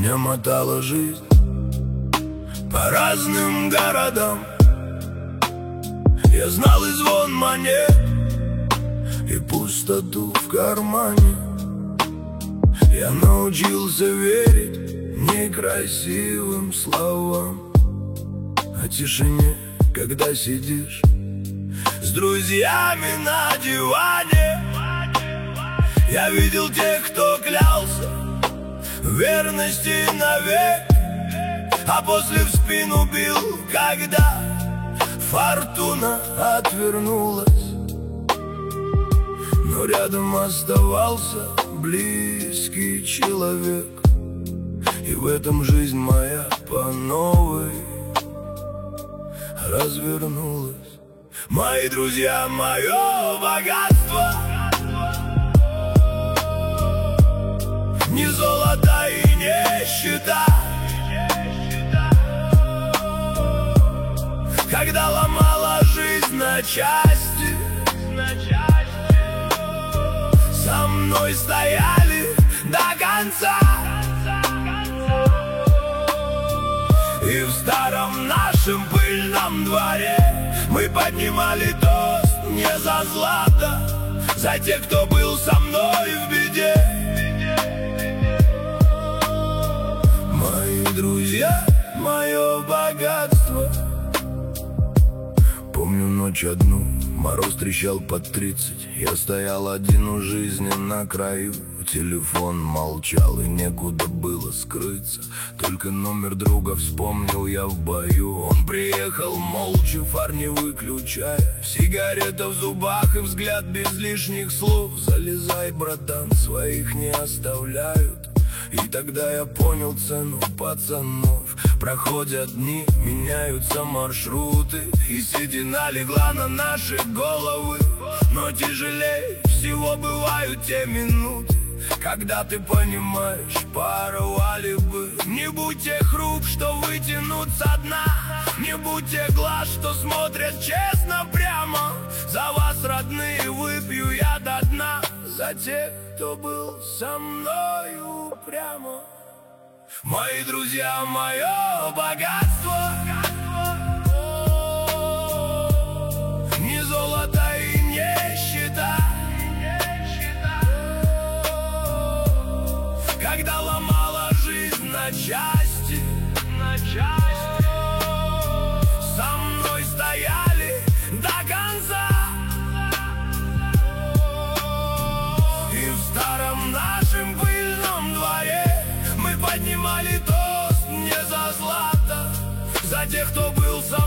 Меня мотала жизнь по разным городам. Я знал и звон монет, и пустоту в кармане. Я научился верить некрасивым словам, о тишине, когда сидишь с друзьями на диване. Я видел тех, кто клялся в верности навек, а после в спину бил, когда фортуна отвернулась. Но рядом оставался близкий человек, и в этом жизнь моя по новой развернулась. Мои друзья, мое богатство, не золото и не счета. Когда ломала жизнь на части, со мной стояли до конца. И в старом нашем пыльном дворе мы поднимали тост не за злато, за тех, кто был со мной в беде. Мои друзья, мое богатство. Помню ночь одну, мороз трещал под 30. Я стоял один у жизни на краю. Телефон молчал и некуда было скрыться. Только номер друга вспомнил я в бою. Он приехал молча, фар не выключая, сигарета в зубах и взгляд без лишних слов. Залезай, братан, своих не оставляют. И тогда я понял цену пацанов. Проходят дни, меняются маршруты, и седина легла на наши головы. Но тяжелее всего бывают те минуты, когда ты понимаешь, порвали бы. Не будь тех рук, что вытянут со дна, не будь тех глаз, что смотрят честно прямо. За вас, родные, выпью я до дна, за тех, кто был со мною прямо. Мои друзья, мое богатство, не золото и не счета. Когда ломала жизнь на части, со мной стояли до конца. И в старом нашем пыльном дворе мы поднимали тост не за злато, за тех, кто был со